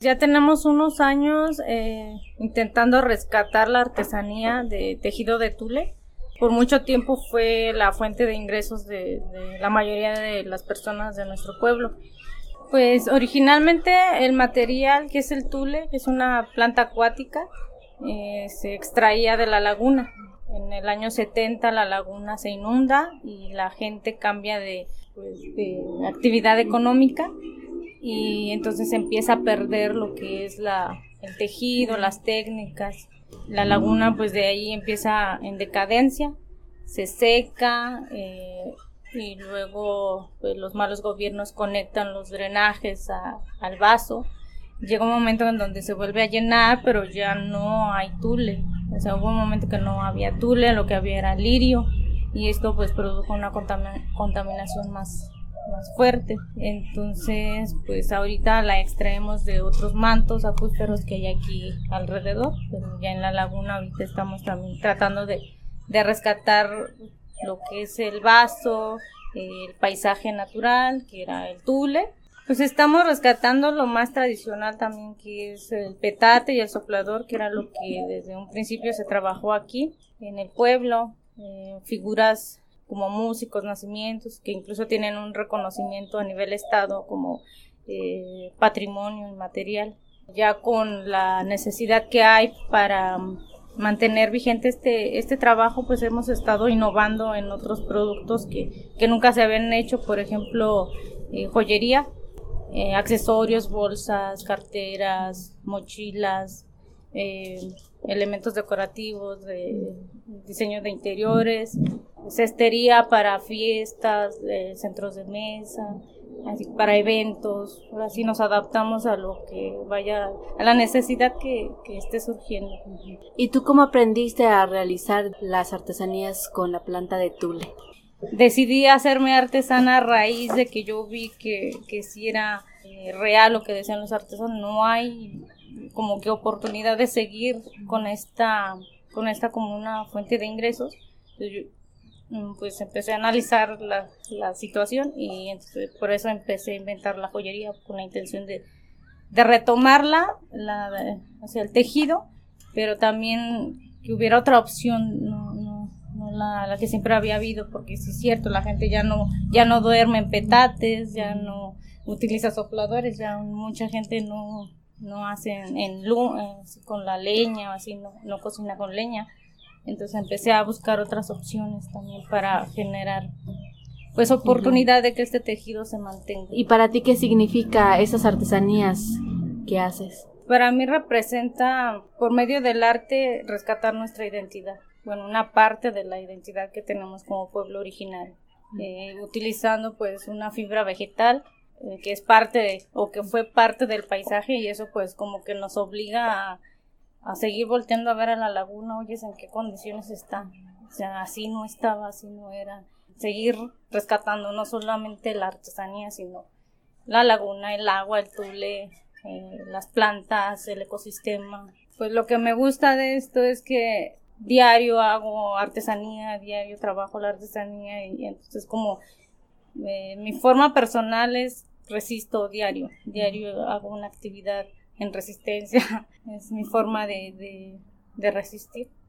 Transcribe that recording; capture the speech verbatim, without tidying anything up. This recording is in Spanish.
Ya tenemos unos años eh, intentando rescatar la artesanía de tejido de tule. Por mucho tiempo fue la fuente de ingresos de, de la mayoría de las personas de nuestro pueblo. Pues originalmente el material, que es el tule, que es una planta acuática, eh, se extraía de la laguna. En el año setenta la laguna se inunda y la gente cambia de, pues, de actividad económica y entonces empieza a perder lo que es la, el tejido, las técnicas. La laguna pues de ahí empieza en decadencia, se seca eh, y luego pues, los malos gobiernos conectan los drenajes a, al vaso. Llega un momento en donde se vuelve a llenar, pero ya no hay tule. O sea, hubo un momento que no había tule, lo que había era lirio, y esto pues produjo una contam- contaminación más, más fuerte. Entonces, pues ahorita la extraemos de otros mantos acuíferos que hay aquí alrededor, pero ya en la laguna ahorita estamos también tratando de, de rescatar lo que es el vaso, el paisaje natural, que era el tule. Pues estamos rescatando lo más tradicional también, que es el petate y el soplador, que era lo que desde un principio se trabajó aquí en el pueblo. Eh, figuras como músicos, nacimientos, que incluso tienen un reconocimiento a nivel estado como eh, patrimonio inmaterial. Ya con la necesidad que hay para mantener vigente este, este trabajo, pues hemos estado innovando en otros productos que, que nunca se habían hecho, por ejemplo, eh, joyería. Eh, accesorios, bolsas, carteras, mochilas, eh, elementos decorativos, de diseño de interiores, cestería para fiestas, eh, centros de mesa, así, para eventos. Así nos adaptamos a lo que vaya, a la necesidad que, que esté surgiendo. ¿Y tú cómo aprendiste a realizar las artesanías con la planta de tule? Decidí hacerme artesana a raíz de que yo vi que, que si era eh, real lo que decían los artesanos. No hay como que oportunidad de seguir con esta, con esta como una fuente de ingresos. Entonces yo, pues empecé a analizar la, la situación y entonces por eso empecé a inventar la joyería con la intención de, de retomarla, la, de, o sea, el tejido, pero también que hubiera otra opción, no, no La, la que siempre había habido, porque sí es cierto, la gente ya no ya no duerme en petates, ya no utiliza sopladores, ya mucha gente no no hace en, en luz, eh, con la leña o así, no, no cocina con leña. Entonces empecé a buscar otras opciones también para generar pues oportunidad uh-huh. de que este tejido se mantenga. ¿Y para ti qué significa esas artesanías que haces? Para mí representa, por medio del arte, rescatar nuestra identidad. Bueno, una parte de la identidad que tenemos como pueblo originario, eh, utilizando pues una fibra vegetal eh, que es parte de, o que fue parte del paisaje, y eso pues como que nos obliga a, a seguir volteando a ver a la laguna. Oyes en qué condiciones está, o sea, así no estaba, así no era. Seguir rescatando no solamente la artesanía, sino la laguna, el agua, el tule, eh, las plantas, el ecosistema. Pues lo que me gusta de esto es que diario hago artesanía, diario trabajo la artesanía, y entonces como eh, mi forma personal es resisto diario, diario hago una actividad en resistencia, es mi forma de, de, de resistir.